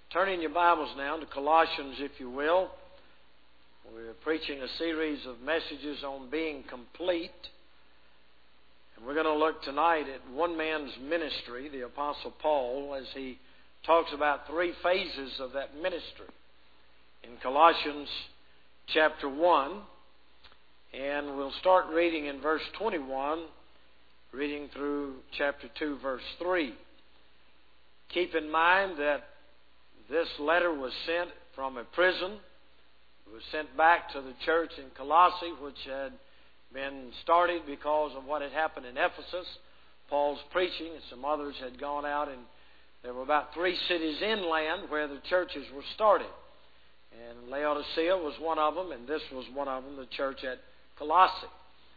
Turn in your Bibles now to Colossians, if you will. We're preaching a series of messages on being complete. And we're going to look tonight at one man's ministry, the Apostle Paul, as he talks about three phases of that ministry. In Colossians chapter 1, and we'll start reading in verse 21, reading through chapter 2, verse 3. Keep in mind that this letter was sent from a prison. It was sent back to the church in Colossae, which had been started because of what had happened in Ephesus. Paul's preaching, and some others had gone out, and there were about 3 cities inland where the churches were started. And Laodicea was one of them, and this was one of them, the church at Colossae.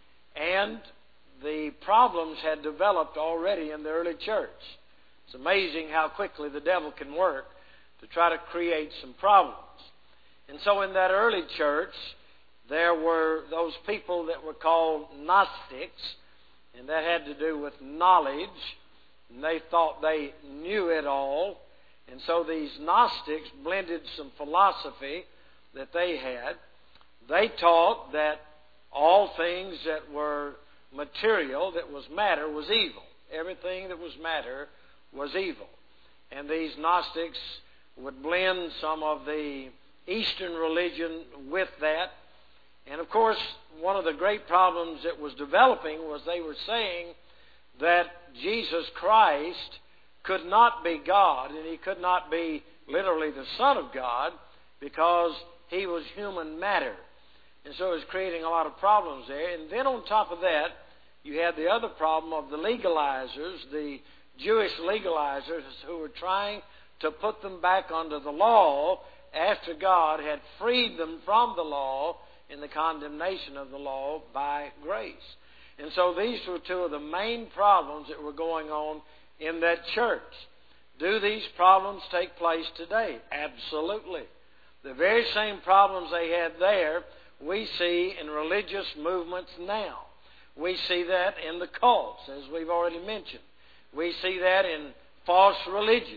And the problems had developed already in the early church. It's amazing how quickly the devil can work to try to create some problems. And so in that early church, there were those people that were called Gnostics, and that had to do with knowledge, and they thought they knew it all. And so these Gnostics blended some philosophy that they had. They taught that all things that were material, that was matter, was evil. Everything that was matter was evil. And these Gnostics would blend some of the Eastern religion with that. And of course, one of the great problems that was developing was they were saying that Jesus Christ could not be God, and He could not be literally the Son of God, because He was human matter. And so it was creating a lot of problems there. And then on top of that, you had the other problem of the legalizers, the Jewish legalizers, who were trying to put them back under the law after God had freed them from the law in the condemnation of the law by grace. And so these were two of the main problems that were going on in that church. Do these problems take place today? Absolutely. The very same problems they had there, we see in religious movements now. We see that in the cults, as we've already mentioned. We see that in false religion.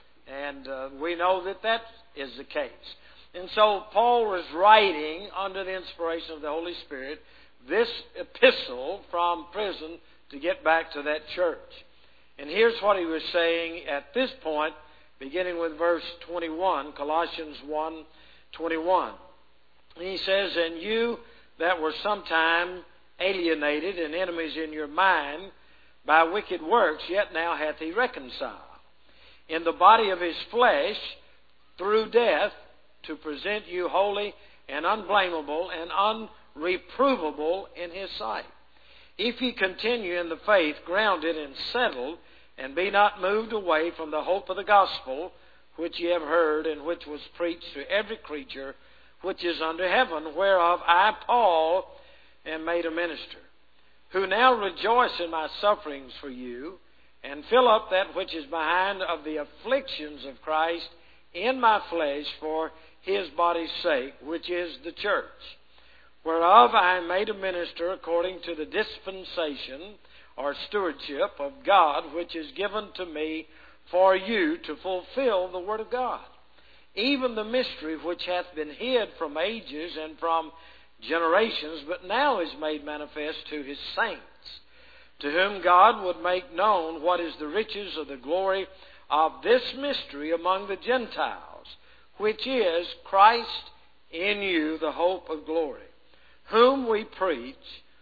And we know that that is the case. And so Paul was writing under the inspiration of the Holy Spirit this epistle from prison to get back to that church. And here's what he was saying at this point, beginning with verse 21, Colossians 1:21. He says, "And you that were sometime alienated and enemies in your mind by wicked works, yet now hath He reconciled in the body of His flesh through death, to present you holy and unblameable and unreprovable in His sight. If ye continue in the faith, grounded and settled, and be not moved away from the hope of the gospel, which ye have heard, and which was preached to every creature which is under heaven, whereof I, Paul, am made a minister, who now rejoice in my sufferings for you, and fill up that which is behind of the afflictions of Christ in my flesh for His body's sake, which is the church, whereof I am made a minister according to the dispensation or stewardship of God, which is given to me for you to fulfill the word of God, even the mystery which hath been hid from ages and from generations, but now is made manifest to His saints, to whom God would make known what is the riches of the glory of this mystery among the Gentiles, which is Christ in you, the hope of glory, whom we preach,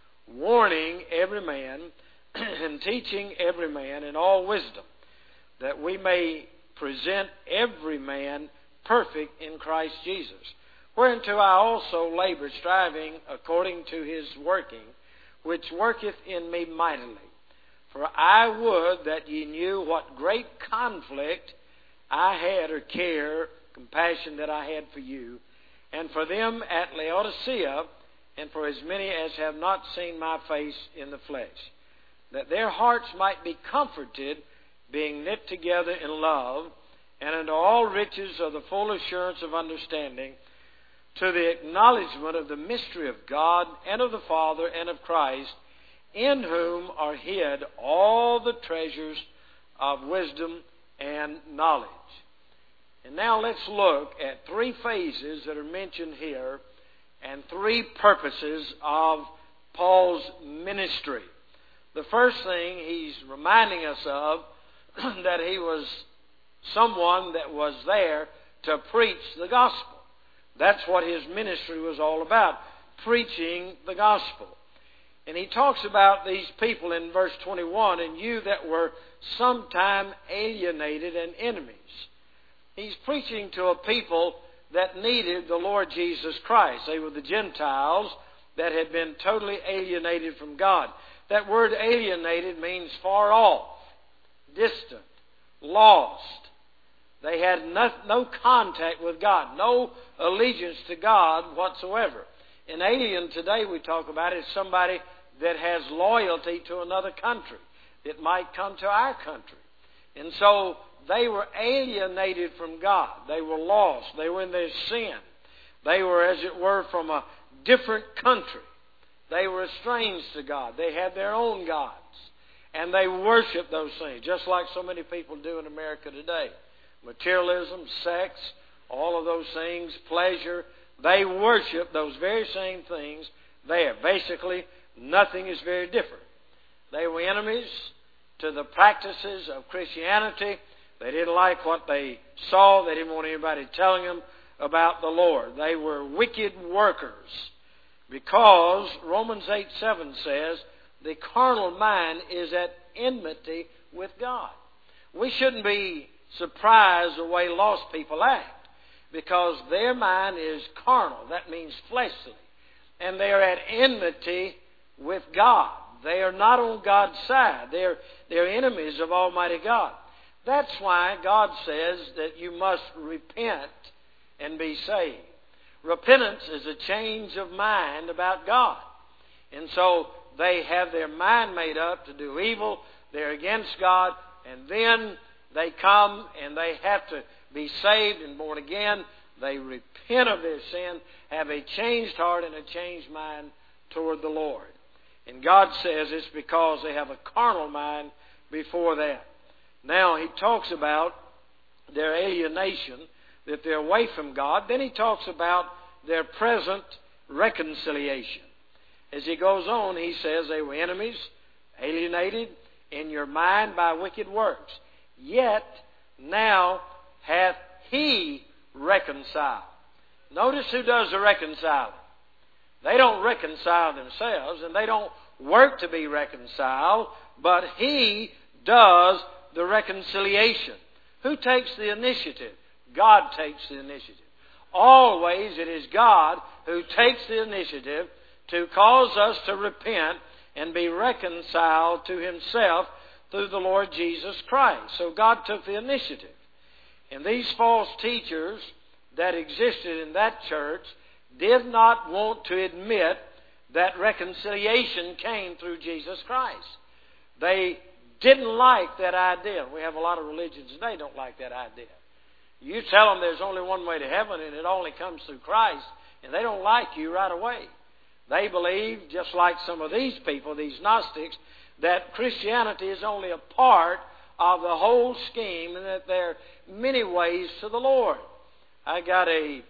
warning every man and teaching every man in all wisdom, that we may present every man perfect in Christ Jesus, whereunto I also labor, striving according to His working, which worketh in me mightily. For I would that ye knew what great conflict I had, or care, compassion that I had for you, and for them at Laodicea, and for as many as have not seen my face in the flesh, that their hearts might be comforted, being knit together in love, and unto all riches of the full assurance of understanding, to the acknowledgement of the mystery of God, and of the Father, and of Christ, in whom are hid all the treasures of wisdom and knowledge." And now let's look at three phases that are mentioned here and three purposes of Paul's ministry. The first thing he's reminding us of, that he was someone that was there to preach the gospel. That's what his ministry was all about, preaching the gospel. And he talks about these people in verse 21, and you that were sometime alienated and enemies. He's preaching to a people that needed the Lord Jesus Christ. They were the Gentiles that had been totally alienated from God. That word alienated means far off, distant, lost. They had no contact with God, no allegiance to God whatsoever. An alien today we talk about is somebody that has loyalty to another country that might come to our country. And so they were alienated from God. They were lost. They were in their sin. They were, as it were, from a different country. They were estranged to God. They had their own gods. And they worshiped those things, just like so many people do in America today. Materialism, sex, all of those things, pleasure. They worship those very same things there. Basically, nothing is very different. They were enemies to the practices of Christianity. They didn't like what they saw. They didn't want anybody telling them about the Lord. They were wicked workers because Romans 8:7 says the carnal mind is at enmity with God. We shouldn't be surprised the way lost people act because their mind is carnal. That means fleshly. And they are at enmity with God. They are not on God's side. They're enemies of Almighty God. That's why God says that you must repent and be saved. Repentance is a change of mind about God. And so they have their mind made up to do evil. They're against God. And then they come and they have to be saved and born again. They repent of their sin, have a changed heart and a changed mind toward the Lord. And God says it's because they have a carnal mind before that. Now he talks about their alienation, that they're away from God. Then he talks about their present reconciliation. As he goes on, he says they were enemies, alienated in your mind by wicked works. Yet now hath he reconciled. Notice who does the reconciling. They don't reconcile themselves, and they don't work to be reconciled, but he does the reconciliation. Who takes the initiative? God takes the initiative. Always it is God who takes the initiative to cause us to repent and be reconciled to Himself through the Lord Jesus Christ. So God took the initiative. And these false teachers that existed in that church did not want to admit that reconciliation came through Jesus Christ. They didn't like that idea. We have a lot of religions today don't like that idea. You tell them there's only one way to heaven and it only comes through Christ, and they don't like you right away. They believe, just like some of these people, these Gnostics, that Christianity is only a part of the whole scheme and that there are many ways to the Lord. I got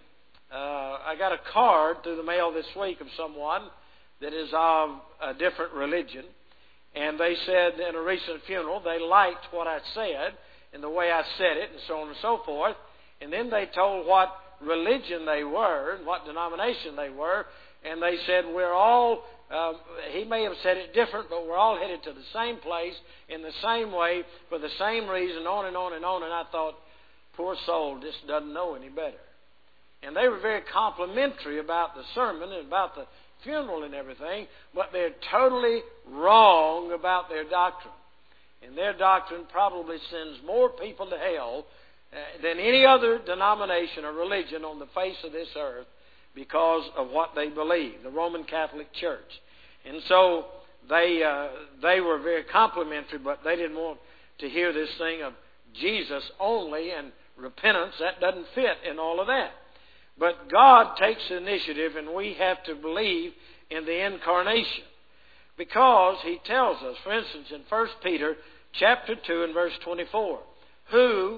a card through the mail this week of someone that is of a different religion, and they said in a recent funeral they liked what I said and the way I said it and so on and so forth, and then they told what religion they were and what denomination they were, and they said we're all, he may have said it different, but we're all headed to the same place in the same way for the same reason, on and on and on. And I thought, poor soul just doesn't know any better. And they were very complimentary about the sermon and about the funeral and everything, but they're totally wrong about their doctrine. And their doctrine probably sends more people to hell than any other denomination or religion on the face of this earth because of what they believe, the Roman Catholic Church. And so they were very complimentary, but they didn't want to hear this thing of Jesus only and repentance. That doesn't fit in all of that. But God takes the initiative, and we have to believe in the incarnation. Because He tells us, for instance, in 1 Peter chapter 2 and verse 24, who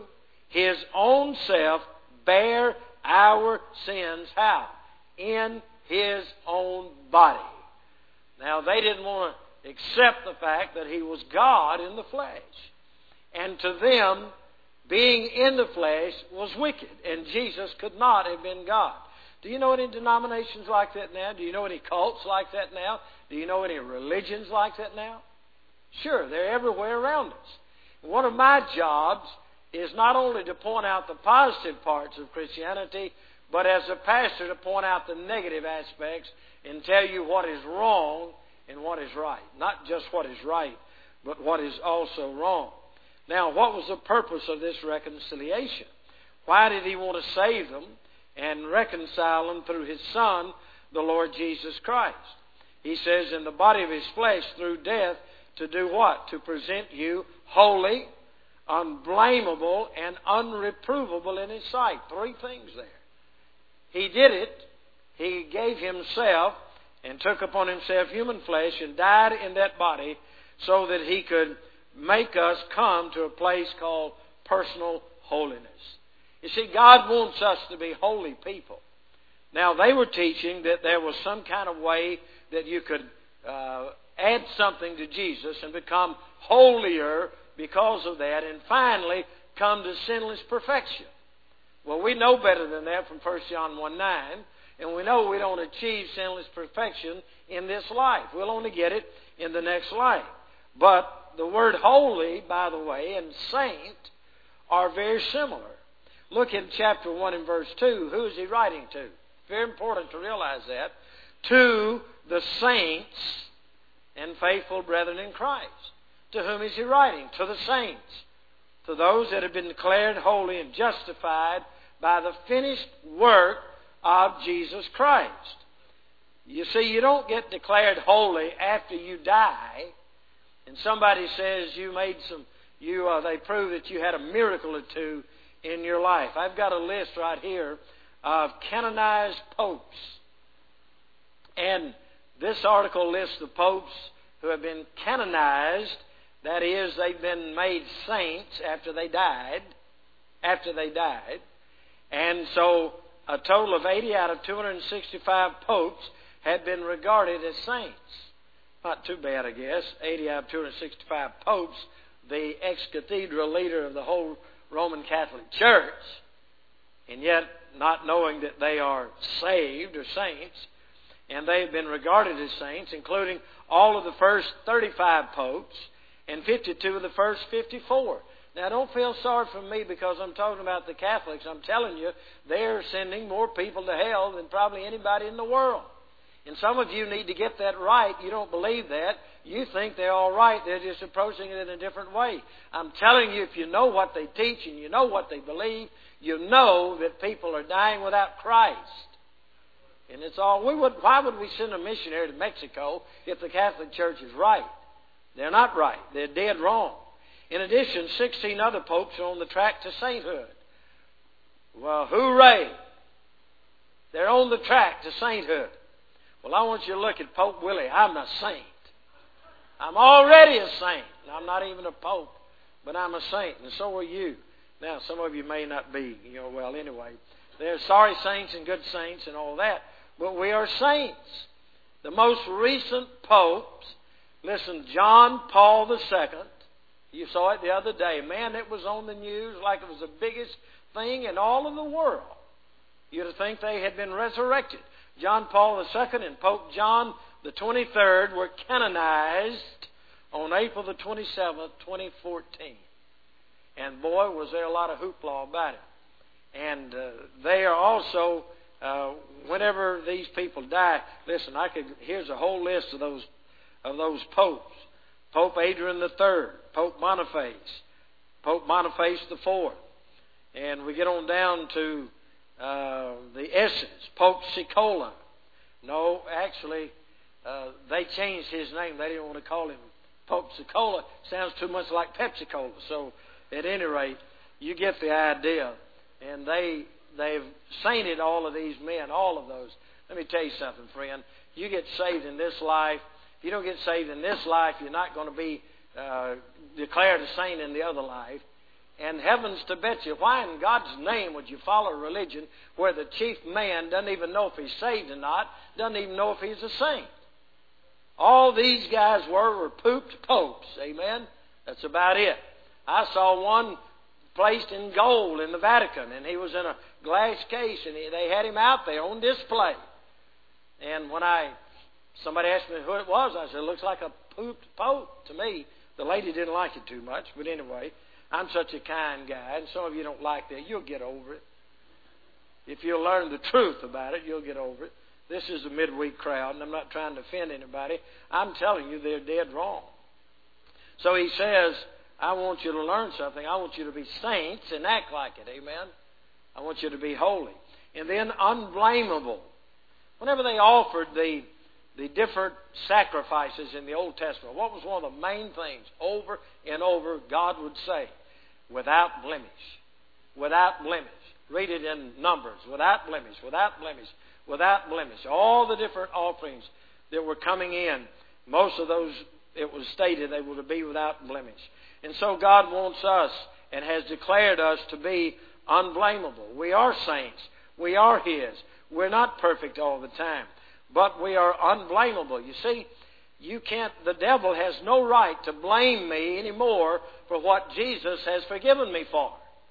His own self bare our sins. How? In His own body. Now, they didn't want to accept the fact that He was God in the flesh. And to them, being in the flesh was wicked, and Jesus could not have been God. Do you know any denominations like that now? Do you know any cults like that now? Do you know any religions like that now? Sure, they're everywhere around us. One of my jobs is not only to point out the positive parts of Christianity, but as a pastor to point out the negative aspects and tell you what is wrong and what is right. Not just what is right, but what is also wrong. Now, what was the purpose of this reconciliation? Why did He want to save them and reconcile them through His Son, the Lord Jesus Christ? He says, in the body of His flesh through death, to do what? To present you holy, unblameable, and unreprovable in His sight. Three things there. He did it. He gave Himself and took upon Himself human flesh and died in that body so that He could make us come to a place called personal holiness. You see, God wants us to be holy people. Now, they were teaching that there was some kind of way that you could add something to Jesus and become holier because of that, and finally come to sinless perfection. Well, we know better than that from 1 John 1:9, and we know we don't achieve sinless perfection in this life. We'll only get it in the next life. But the word holy, by the way, and saint are very similar. Look in chapter 1 and verse 2. Who is he writing to? Very important to realize that. To the saints and faithful brethren in Christ. To whom is he writing? To the saints. To those that have been declared holy and justified by the finished work of Jesus Christ. You see, you don't get declared holy after you die, and somebody says they prove that you had a miracle or two in your life. I've got a list right here of canonized popes. And this article lists the popes who have been canonized. That is, they've been made saints after they died. And so a total of 80 out of 265 popes had been regarded as saints. Not too bad, I guess. 80 out of 265 popes, the ex-cathedral leader of the whole Roman Catholic Church, and yet not knowing that they are saved or saints, and they've been regarded as saints, including all of the first 35 popes and 52 of the first 54. Now, don't feel sorry for me because I'm talking about the Catholics. I'm telling you, they're sending more people to hell than probably anybody in the world. And some of you need to get that right. You don't believe that. You think they're all right. They're just approaching it in a different way. I'm telling you, if you know what they teach and you know what they believe, you know that people are dying without Christ. And it's all. Why would we send a missionary to Mexico if the Catholic Church is right? They're not right. They're dead wrong. In addition, 16 other popes are on the track to sainthood. Well, hooray! They're on the track to sainthood. Well, I want you to look at Pope Willie. I'm a saint. I'm already a saint. I'm not even a pope, but I'm a saint, and so are you. Now, some of you may not be. Well, anyway, there's sorry saints and good saints and all that, but we are saints. The most recent popes, listen, John Paul II. You saw it the other day. Man, it was on the news like it was the biggest thing in all of the world. You'd think they had been resurrected. John Paul II and Pope John the 23rd were canonized on April the 27th, 2014. And boy, was there a lot of hoopla about it. And they are also, whenever these people die, listen, here's a whole list of those popes. Pope Adrian III, Pope Boniface, Pope Boniface IV. And we get on down to the Essence, Pope Cicola. No, actually, they changed his name. They didn't want to call him Pope Cicola. Sounds too much like Pepsi-Cola. So, at any rate, you get the idea. And they've sainted all of these men, all of those. Let me tell you something, friend. You get saved in this life. If you don't get saved in this life, you're not going to be declared a saint in the other life. And heavens to bet you, why in God's name would you follow a religion where the chief man doesn't even know if he's saved or not, doesn't even know if he's a saint? All these guys were pooped popes. Amen? That's about it. I saw one placed in gold in the Vatican, and he was in a glass case, and they had him out there on display. And when somebody asked me who it was, I said, it looks like a pooped pope to me. The lady didn't like it too much, but anyway, I'm such a kind guy, and some of you don't like that. You'll get over it. If you'll learn the truth about it, you'll get over it. This is a midweek crowd, and I'm not trying to offend anybody. I'm telling you, they're dead wrong. So he says, I want you to learn something. I want you to be saints and act like it. Amen? I want you to be holy. And then unblameable. Whenever they offered the different sacrifices in the Old Testament, what was one of the main things over and over God would say? Without blemish. Without blemish. Read it in Numbers. Without blemish. Without blemish. Without blemish. All the different offerings that were coming in, most of those, it was stated they were to be without blemish. And so God wants us and has declared us to be unblameable. We are saints. We are His. We're not perfect all the time, but we are unblameable. You see, the devil has no right to blame me anymore for what Jesus has forgiven me for.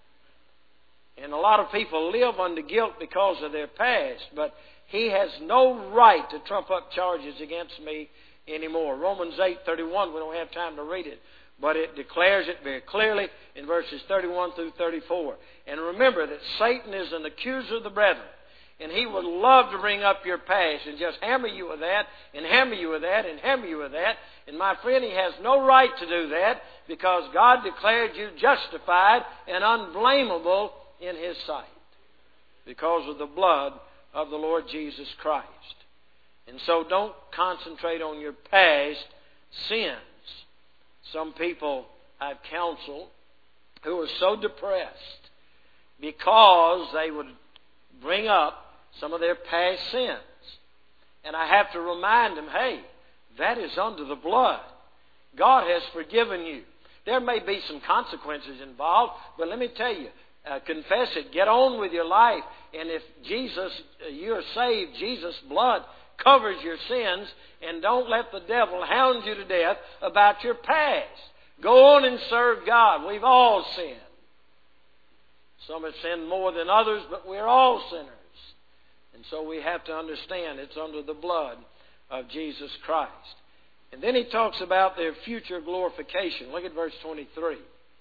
And a lot of people live under guilt because of their past, but he has no right to trump up charges against me anymore. Romans 8:31, we don't have time to read it, but it declares it very clearly in verses 31 through 34. And remember that Satan is an accuser of the brethren. And he would love to bring up your past and just hammer you with that, and hammer you with that, and hammer you with that. And my friend, he has no right to do that because God declared you justified and unblameable in His sight because of the blood of the Lord Jesus Christ. And so don't concentrate on your past sins. Some people I've counseled who are so depressed because they would bring up some of their past sins. And I have to remind them, hey, that is under the blood. God has forgiven you. There may be some consequences involved, but let me tell you, confess it. Get on with your life. And if you're saved, Jesus' blood covers your sins, and don't let the devil hound you to death about your past. Go on and serve God. We've all sinned. Some have sinned more than others, but we're all sinners. And so we have to understand it's under the blood of Jesus Christ. And then he talks about their future glorification. Look at verse 23.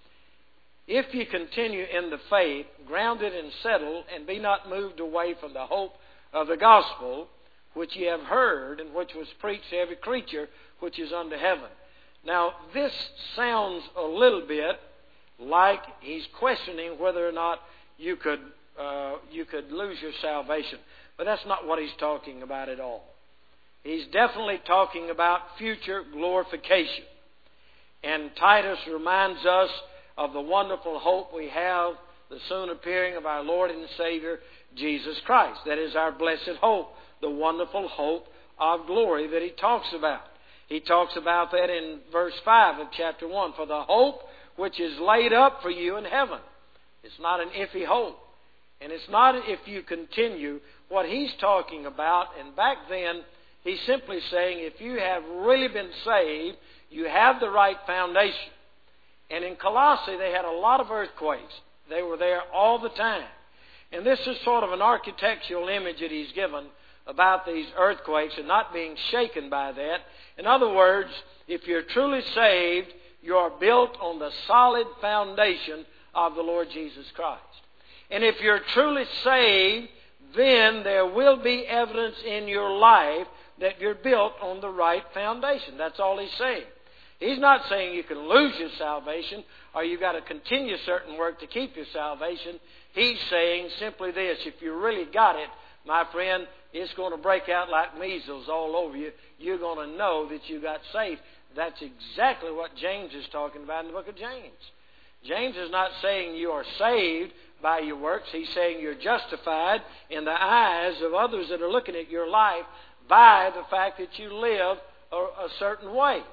If ye continue in the faith, grounded and settled, and be not moved away from the hope of the gospel, which ye have heard, and which was preached to every creature which is under heaven. Now, this sounds a little bit like he's questioning whether or not you could lose your salvation. But that's not what he's talking about at all. He's definitely talking about future glorification. And Titus reminds us of the wonderful hope we have, the soon appearing of our Lord and Savior, Jesus Christ. That is our blessed hope, the wonderful hope of glory that he talks about. He talks about that in verse 5 of chapter 1. For the hope which is laid up for you in heaven. It's not an iffy hope. And it's not if you continue. What he's talking about, and back then, he's simply saying if you have really been saved, you have the right foundation. And in Colossae, they had a lot of earthquakes. They were there all the time. And this is sort of an architectural image that he's given about these earthquakes and not being shaken by that. In other words, if you're truly saved, you are built on the solid foundation of the Lord Jesus Christ. And if you're truly saved, then there will be evidence in your life that you're built on the right foundation. That's all he's saying. He's not saying you can lose your salvation or you've got to continue certain work to keep your salvation. He's saying simply this: if you really got it, my friend, it's going to break out like measles all over you. You're going to know that you got saved. That's exactly what James is talking about in the book of James. James is not saying you are saved by your works. He's saying you're justified in the eyes of others that are looking at your life by the fact that you live a certain way.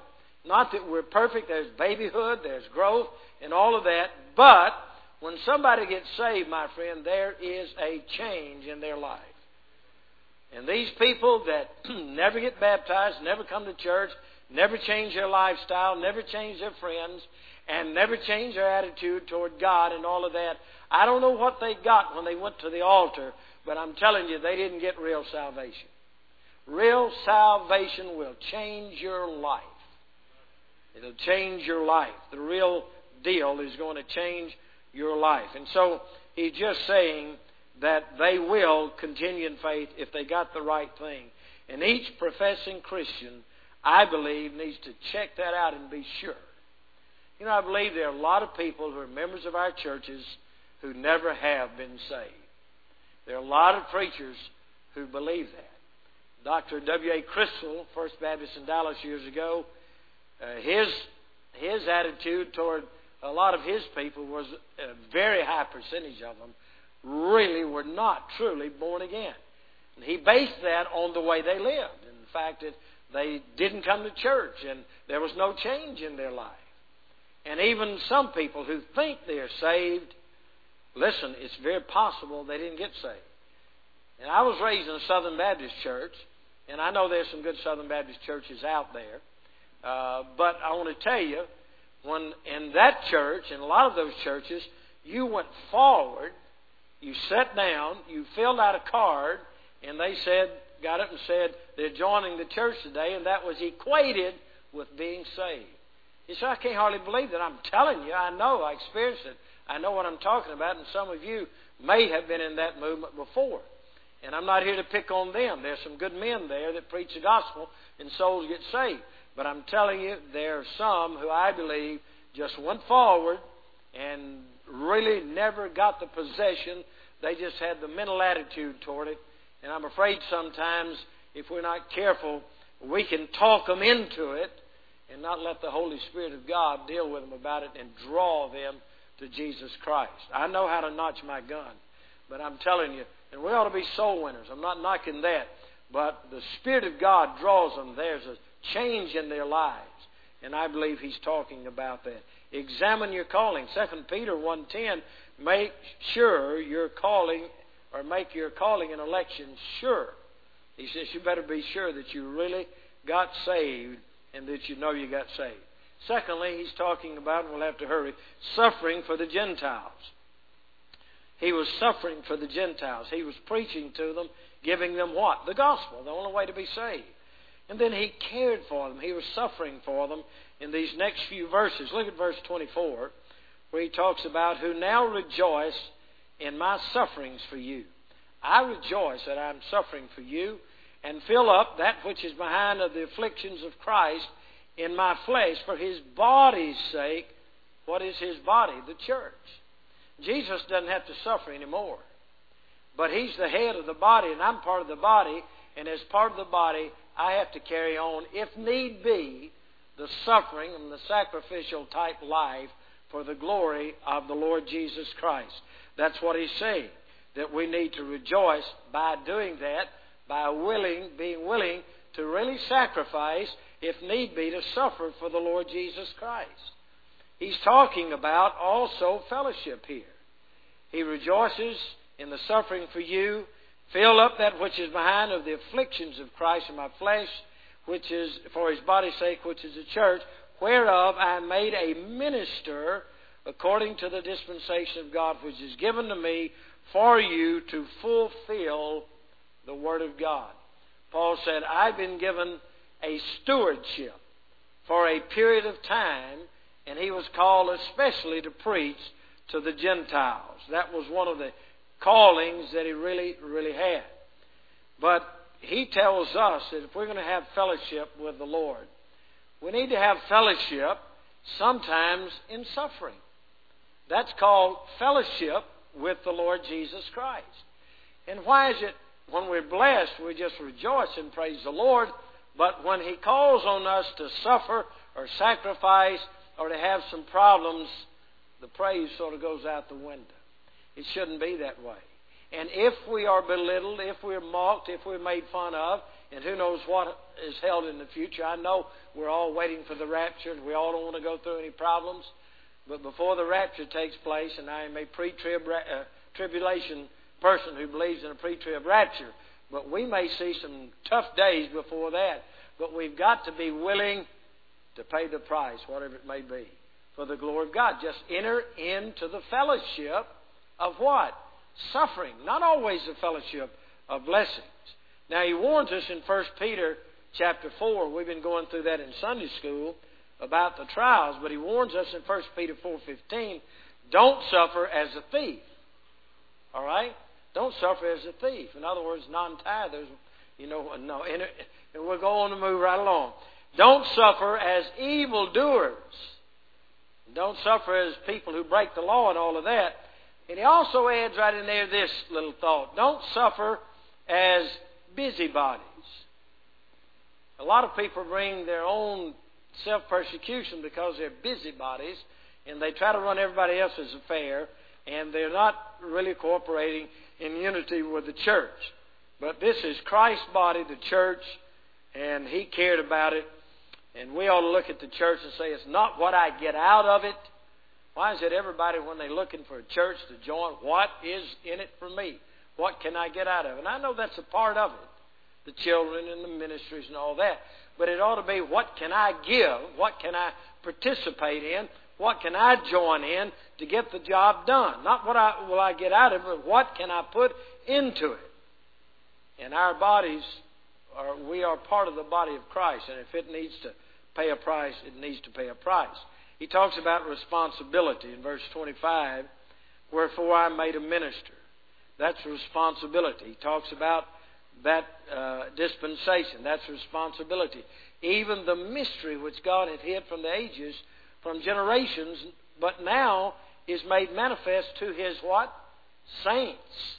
Not that we're perfect. There's babyhood, there's growth, and all of that. But when somebody gets saved, my friend, there is a change in their life. And these people that never get baptized, never come to church, never change their lifestyle, never change their friends, and never change their attitude toward God and all of that, I don't know what they got when they went to the altar, but I'm telling you, they didn't get real salvation. Real salvation will change your life. It'll change your life. The real deal is going to change your life. And so he's just saying that they will continue in faith if they got the right thing. And each professing Christian, I believe, needs to check that out and be sure. You know, I believe there are a lot of people who are members of our churches who never have been saved. There are a lot of preachers who believe that. Dr. W.A. Crystal, First Baptist in Dallas years ago, his attitude toward a lot of his people was a very high percentage of them really were not truly born again. And he based that on the way they lived, and the fact that they didn't come to church and there was no change in their life. And even some people who think they're saved, listen, it's very possible they didn't get saved. And I was raised in a Southern Baptist church, and I know there's some good Southern Baptist churches out there. But I want to tell you, when in that church, in a lot of those churches, you went forward, you sat down, you filled out a card, and they got up and said, they're joining the church today, and that was equated with being saved. You say, I can't hardly believe that. I'm telling you, I know, I experienced it. I know what I'm talking about, and some of you may have been in that movement before. And I'm not here to pick on them. There's some good men there that preach the gospel, and souls get saved. But I'm telling you, there are some who I believe just went forward and really never got the possession. They just had the mental attitude toward it. And I'm afraid sometimes, if we're not careful, we can talk them into it and not let the Holy Spirit of God deal with them about it and draw them to Jesus Christ. I know how to notch my gun, but I'm telling you, and we ought to be soul winners. I'm not knocking that. But the Spirit of God draws them. There's a change in their lives. And I believe he's talking about that. Examine your calling. 2 Peter 1:10, make sure your calling, or make your calling and election sure. He says you better be sure that you really got saved and that you know you got saved. Secondly, he's talking about, and we'll have to hurry, suffering for the Gentiles. He was suffering for the Gentiles. He was preaching to them, giving them what? The gospel, the only way to be saved. And then he cared for them. He was suffering for them in these next few verses. Look at verse 24, where he talks about, who now rejoice in my sufferings for you. I rejoice that I'm suffering for you, and fill up that which is behind of the afflictions of Christ in my flesh for his body's sake. What is his body? The church. Jesus doesn't have to suffer anymore. But he's the head of the body, and I'm part of the body. And as part of the body, I have to carry on, if need be, the suffering and the sacrificial type life for the glory of the Lord Jesus Christ. That's what he's saying, that we need to rejoice by doing that, by being willing to really sacrifice, if need be, to suffer for the Lord Jesus Christ. He's talking about also fellowship here. He rejoices in the suffering for you. Fill up that which is behind of the afflictions of Christ in my flesh, which is for his body's sake, which is the church, whereof I am made a minister according to the dispensation of God, which is given to me for you to fulfill the Word of God. Paul said, I've been given a stewardship for a period of time, and he was called especially to preach to the Gentiles. That was one of the callings that he really, really had. But he tells us that if we're going to have fellowship with the Lord, we need to have fellowship sometimes in suffering. That's called fellowship with the Lord Jesus Christ. And why is it when we're blessed, we just rejoice and praise the Lord, but when he calls on us to suffer or sacrifice or to have some problems, the praise sort of goes out the window. It shouldn't be that way. And if we are belittled, if we're mocked, if we're made fun of, and who knows what is held in the future. I know we're all waiting for the rapture, and we all don't want to go through any problems. But before the rapture takes place, and I am a tribulation person who believes in a pre-trib rapture, but we may see some tough days before that. But we've got to be willing to pay the price, whatever it may be, for the glory of God. Just enter into the fellowship of what? Suffering. Not always the fellowship of blessings. Now, he warns us in 1 Peter chapter 4. We've been going through that in Sunday school about the trials. But he warns us in 1 Peter 4:15, don't suffer as a thief. All right? Don't suffer as a thief. In other words, non-tithers, and we'll go on to move right along. Don't suffer as evildoers. Don't suffer as people who break the law and all of that. And he also adds right in there this little thought. Don't suffer as busybodies. A lot of people bring their own self-persecution because they're busybodies and they try to run everybody else's affair, and they're not really cooperating in unity with the church. But this is Christ's body, the church, and He cared about it. And we ought to look at the church and say, it's not what I get out of it. Why is it everybody, when they're looking for a church to join, what is in it for me? What can I get out of it? And I know that's a part of it, the children and the ministries and all that. But it ought to be, what can I give? What can I participate in? What can I join in to get the job done? Not what will I get out of it, but what can I put into it? And our bodies, we are part of the body of Christ. And if it needs to pay a price, it needs to pay a price. He talks about responsibility in verse 25. Wherefore I am made a minister. That's responsibility. He talks about that dispensation. That's responsibility. Even the mystery which God had hid from the ages, from generations, but now is made manifest to His what? Saints.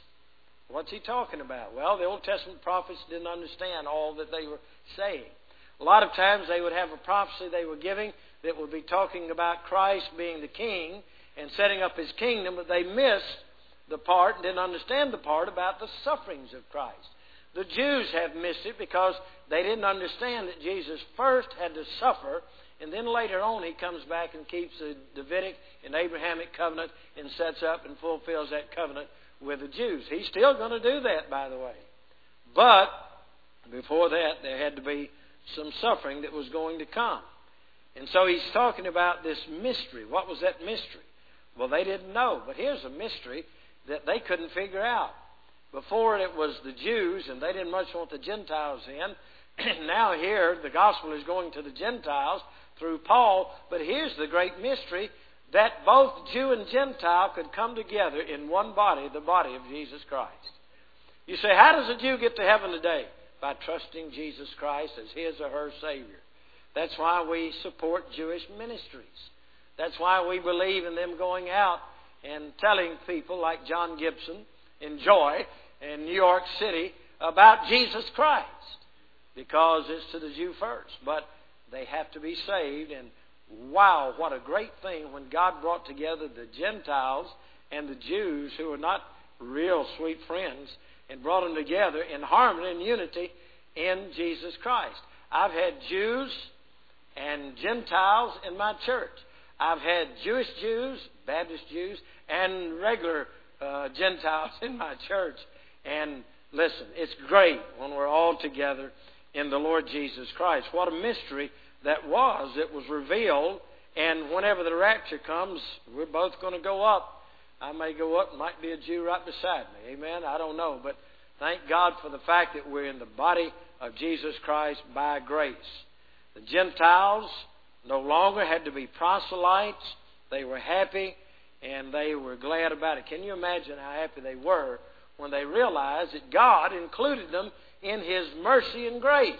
What's he talking about? Well, the Old Testament prophets didn't understand all that they were saying. A lot of times they would have a prophecy they were giving that would be talking about Christ being the king and setting up His kingdom, but they missed the part and didn't understand the part about the sufferings of Christ. The Jews have missed it because they didn't understand that Jesus first had to suffer, and then later on He comes back and keeps the Davidic and Abrahamic covenant and sets up and fulfills that covenant with the Jews. He's still going to do that, by the way. But before that, there had to be some suffering that was going to come. And so he's talking about this mystery. What was that mystery? Well, they didn't know. But here's a mystery that they couldn't figure out. Before it was the Jews, and they didn't much want the Gentiles in. Now here, the gospel is going to the Gentiles through Paul. But here's the great mystery, that both Jew and Gentile could come together in one body, the body of Jesus Christ. You say, how does a Jew get to heaven today? By trusting Jesus Christ as his or her Savior. That's why we support Jewish ministries. That's why we believe in them going out and telling people like John Gibson in Joy in New York City about Jesus Christ. Because it's to the Jew first. But they have to be saved. And wow, what a great thing when God brought together the Gentiles and the Jews, who were not real sweet friends, and brought them together in harmony and unity in Jesus Christ. I've had Jews and Gentiles in my church. I've had Jewish Jews, Baptist Jews, and regular Gentiles in my church. And listen, it's great when we're all together in the Lord Jesus Christ. What a mystery that was revealed. And whenever the rapture comes, we're both going to go up. I may go up, might be a Jew right beside me. Amen? I don't know. But thank God for the fact that we're in the body of Jesus Christ by grace. The Gentiles no longer had to be proselytes. They were happy and they were glad about it. Can you imagine how happy they were when they realized that God included them in His mercy and grace?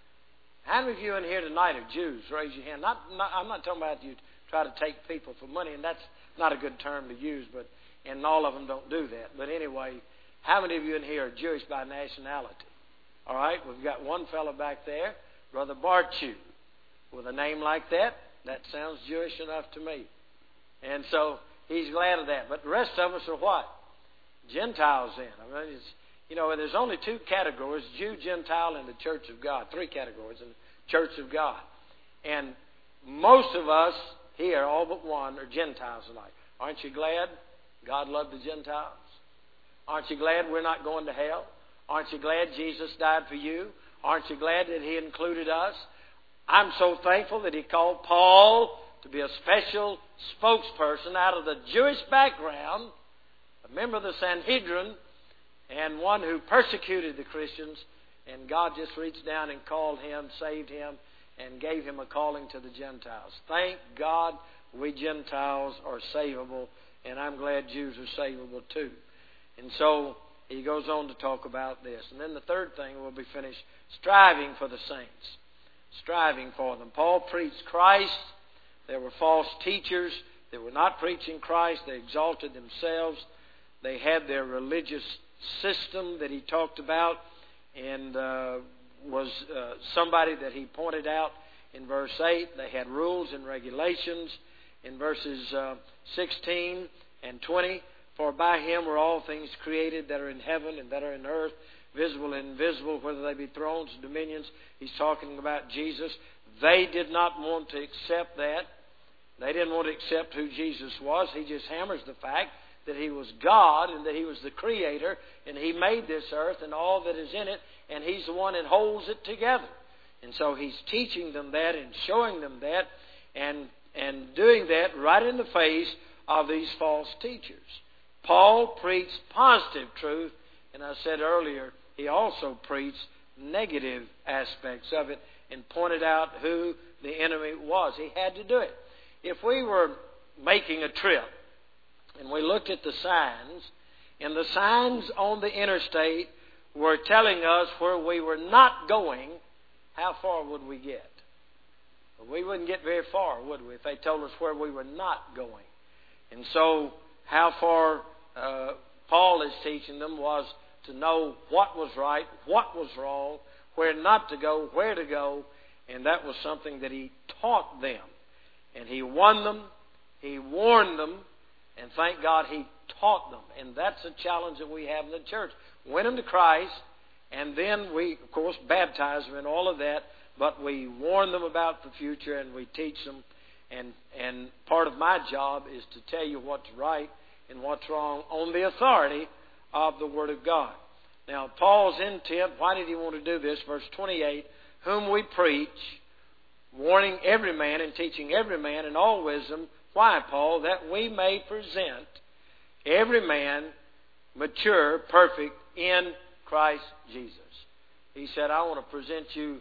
How many of you in here tonight are Jews? Raise your hand. I'm not talking about you try to take people for money, and that's not a good term to use, and all of them don't do that. But anyway, how many of you in here are Jewish by nationality? All right, we've got one fellow back there, Brother Barchu. With a name like that, that sounds Jewish enough to me. And so he's glad of that. But the rest of us are what? Gentiles then. I mean, You know, there's only two categories, Jew, Gentile, and the Church of God. Three categories in the Church of God. And most of us here, all but one, are Gentiles tonight. Aren't you glad God loved the Gentiles? Aren't you glad we're not going to hell? Aren't you glad Jesus died for you? Aren't you glad that He included us? I'm so thankful that He called Paul to be a special spokesperson out of the Jewish background, a member of the Sanhedrin, and one who persecuted the Christians. And God just reached down and called him, saved him, and gave him a calling to the Gentiles. Thank God we Gentiles are savable, and I'm glad Jews are savable too. And so he goes on to talk about this. And then the third thing, we'll be finished, striving for the saints. Striving for them. Paul preached Christ. There were false teachers that were not preaching Christ. They exalted themselves. They had their religious system that he talked about, and was somebody that he pointed out in verse 8. They had rules and regulations in verses 16 and 20. For by Him were all things created that are in heaven and that are in earth, visible and invisible, whether they be thrones, dominions. He's talking about Jesus. They did not want to accept that. They didn't want to accept who Jesus was. He just hammers the fact that He was God and that He was the Creator, and He made this earth and all that is in it, and He's the one that holds it together. And so He's teaching them that and showing them that, and doing that right in the face of these false teachers. Paul preached positive truth, and I said earlier, he also preached negative aspects of it and pointed out who the enemy was. He had to do it. If we were making a trip and we looked at the signs, and the signs on the interstate were telling us where we were not going, how far would we get? We wouldn't get very far, would we, if they told us where we were not going? And so how far Paul is teaching them was to know what was right, what was wrong, where not to go, where to go, and that was something that he taught them. And he won them, he warned them, and thank God he taught them. And that's a challenge that we have in the church. Win them to Christ, and then we, of course, baptize them and all of that, but we warn them about the future and we teach them. And part of my job is to tell you what's right and what's wrong on the authority of the Word of God. Now, Paul's intent, why did he want to do this? Verse 28, whom we preach, warning every man and teaching every man in all wisdom. Why, Paul? That we may present every man mature, perfect in Christ Jesus. He said, I want to present you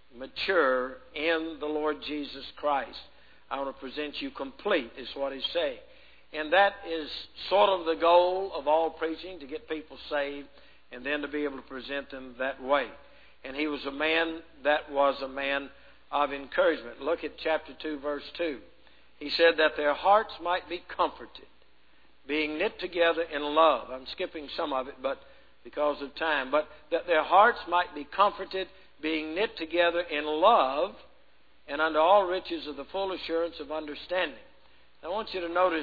mature in the Lord Jesus Christ. I want to present you complete, is what he's saying. And that is sort of the goal of all preaching, to get people saved and then to be able to present them that way. And he was a man that was a man of encouragement. Look at chapter 2, verse 2. He said that their hearts might be comforted, being knit together in love. I'm skipping some of it, but because of time. But that their hearts might be comforted, being knit together in love, and unto all riches of the full assurance of understanding. I want you to notice,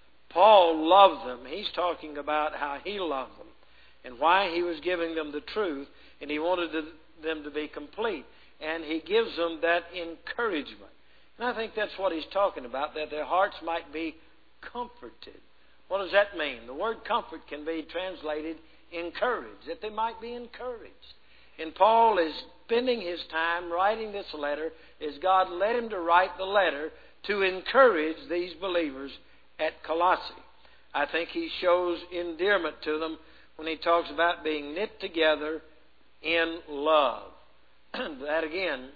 Paul loved them. He's talking about how he loved them and why he was giving them the truth, and he wanted them to be complete. And he gives them that encouragement. And I think that's what he's talking about, that their hearts might be comforted. What does that mean? The word comfort can be translated encouraged, that they might be encouraged. And Paul is spending his time writing this letter as God led him to write the letter to encourage these believers at Colossae. I think he shows endearment to them when he talks about being knit together in love. That again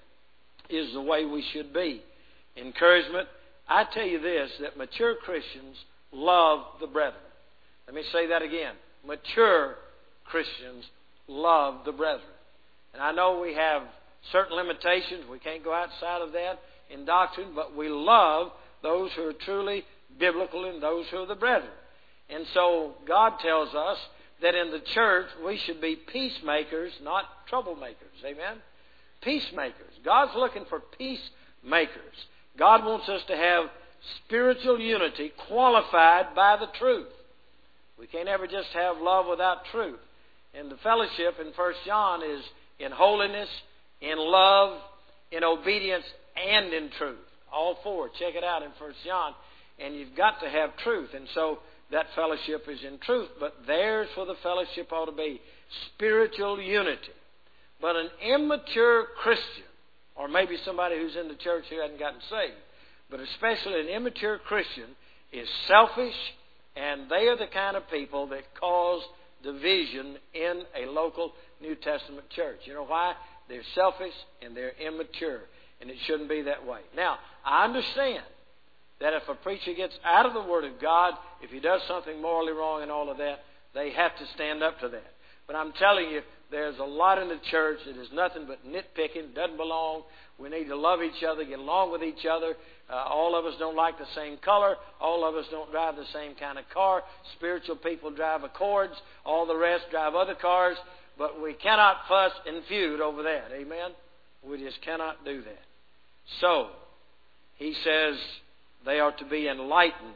is the way we should be. Encouragement. I tell you this, that mature Christians love the brethren. Let me say that again. Mature Christians love the brethren. And I know we have certain limitations. We can't go outside of that in doctrine, but we love those who are truly biblical and those who are the brethren. And so God tells us that in the church we should be peacemakers, not troublemakers. Amen? Peacemakers. God's looking for peacemakers. God wants us to have spiritual unity qualified by the truth. We can't ever just have love without truth. And the fellowship in 1 John is in holiness, in love, in obedience, and in truth. All four. Check it out in 1 John. And you've got to have truth. And so that fellowship is in truth. But there's where the fellowship ought to be. Spiritual unity. But an immature Christian, or maybe somebody who's in the church who hasn't gotten saved, but especially an immature Christian, is selfish, and they are the kind of people that cause division in a local New Testament church. You know why? They're selfish and they're immature, and it shouldn't be that way. Now, I understand that if a preacher gets out of the Word of God, if he does something morally wrong and all of that, they have to stand up to that. But I'm telling you, there's a lot in the church that is nothing but nitpicking, doesn't belong. We need to love each other, get along with each other. All of us don't like the same color. All of us don't drive the same kind of car. Spiritual people drive Accords. All the rest drive other cars. But we cannot fuss and feud over that. Amen? We just cannot do that. So, he says they are to be enlightened.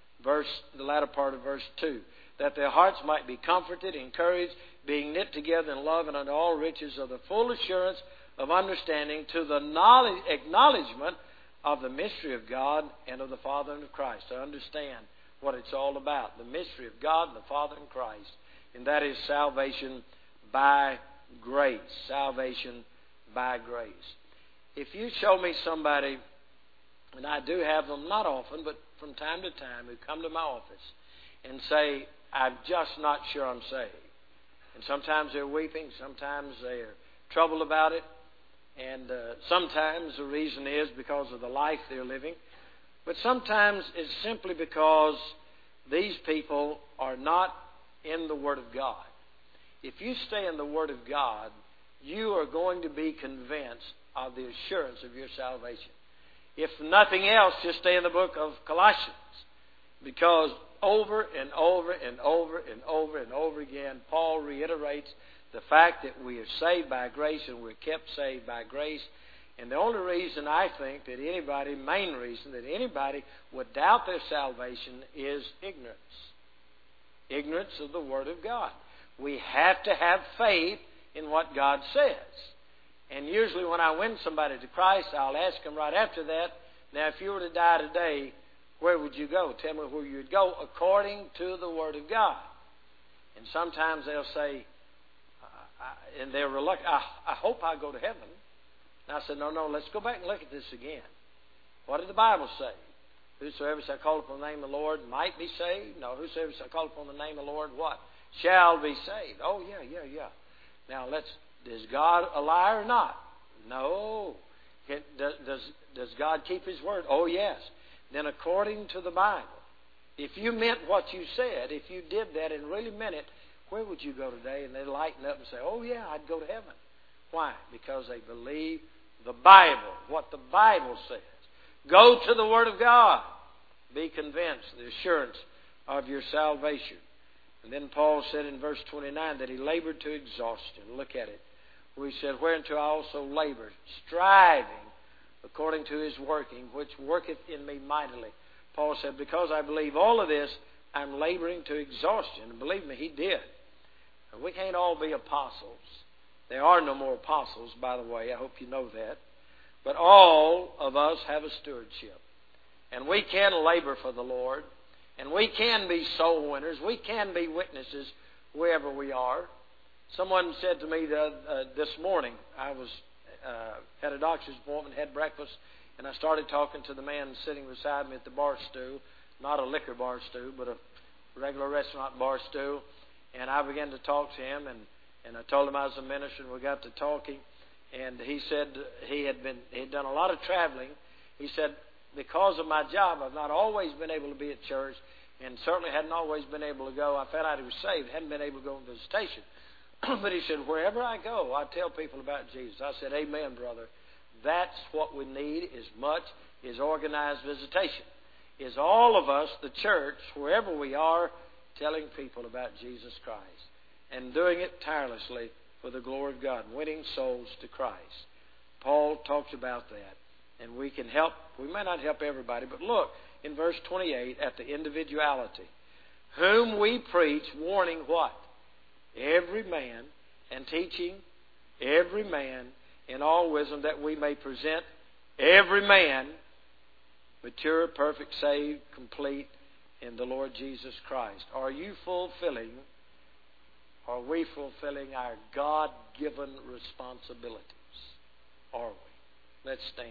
The latter part of verse 2. That their hearts might be comforted, encouraged, being knit together in love and unto all riches of the full assurance of understanding to the acknowledgement of the mystery of God and of the Father and of Christ. To understand what it's all about. The mystery of God and the Father and Christ. And that is salvation by grace. Salvation by grace. If you show me somebody, and I do have them not often, but from time to time, who come to my office and say, I'm just not sure I'm saved. And sometimes they're weeping, sometimes they're troubled about it, and sometimes the reason is because of the life they're living. But sometimes it's simply because these people are not in the Word of God. If you stay in the Word of God, you are going to be convinced of the assurance of your salvation. If nothing else, just stay in the book of Colossians. Because over and over and over and over and over again, Paul reiterates the fact that we are saved by grace and we're kept saved by grace. And the only reason I think that main reason that anybody would doubt their salvation is ignorance. Ignorance of the Word of God. We have to have faith in what God says. And usually when I win somebody to Christ, I'll ask them right after that, now if you were to die today, where would you go? Tell me where you would go according to the Word of God. And sometimes they'll say, and they're reluctant, I hope I go to heaven. And I said, no, let's go back and look at this again. What did the Bible say? Whosoever shall call upon the name of the Lord might be saved. No, whosoever shall call upon the name of the Lord, what? Shall be saved. Oh, yeah. Now, is God a liar or not? No. Does God keep His word? Oh, yes. Then according to the Bible, if you meant what you said, if you did that and really meant it, where would you go today? And they'd lighten up and say, oh, yeah, I'd go to heaven. Why? Because they believe the Bible, what the Bible says. Go to the Word of God. Be convinced, the assurance of your salvation. And then Paul said in verse 29 that he labored to exhaustion. Look at it. Where he said, whereunto I also labor, striving according to His working, which worketh in me mightily. Paul said, because I believe all of this, I'm laboring to exhaustion. And believe me, he did. And we can't all be apostles. There are no more apostles, by the way. I hope you know that. But all of us have a stewardship. And we can labor for the Lord. And we can be soul winners. We can be witnesses wherever we are. Someone said to me this morning, I was had a doctor's appointment, had breakfast, and I started talking to the man sitting beside me at the bar stool, not a liquor bar stool, but a regular restaurant bar stool. And I began to talk to him, and I told him I was a minister, and we got to talking. And he said he had done a lot of traveling. He said, because of my job, I've not always been able to be at church, and certainly hadn't always been able to go. I found out he was saved, hadn't been able to go on visitation. But he said, wherever I go, I tell people about Jesus. I said, amen, brother. That's what we need as much as organized visitation. Is all of us, the church, wherever we are, telling people about Jesus Christ. And doing it tirelessly for the glory of God, winning souls to Christ. Paul talks about that. And we can help, we may not help everybody, but look in verse 28 at the individuality. Whom we preach, warning what? every man, and teaching every man in all wisdom, that we may present every man mature, perfect, saved, complete in the Lord Jesus Christ. Are we fulfilling our God-given responsibilities? Are we? Let's stand.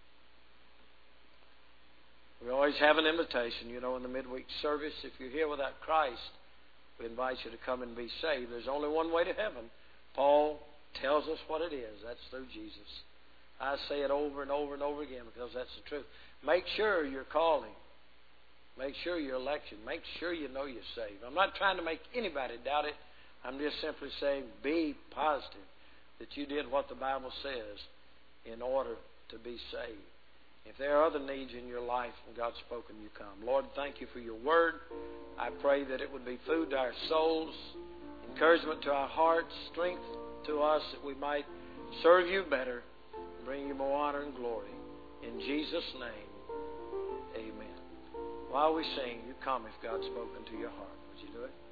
We always have an invitation, in the midweek service. If you're here without Christ, we invite you to come and be saved. There's only one way to heaven. Paul tells us what it is. That's through Jesus. I say it over and over and over again because that's the truth. Make sure you're calling. Make sure you're election. Make sure you know you're saved. I'm not trying to make anybody doubt it. I'm just simply saying be positive that you did what the Bible says in order to be saved. If there are other needs in your life and God's spoken, you come. Lord, thank you for your word. I pray that it would be food to our souls, encouragement to our hearts, strength to us, that we might serve you better and bring you more honor and glory. In Jesus' name, amen. While we sing, you come if God's spoken to your heart. Would you do it?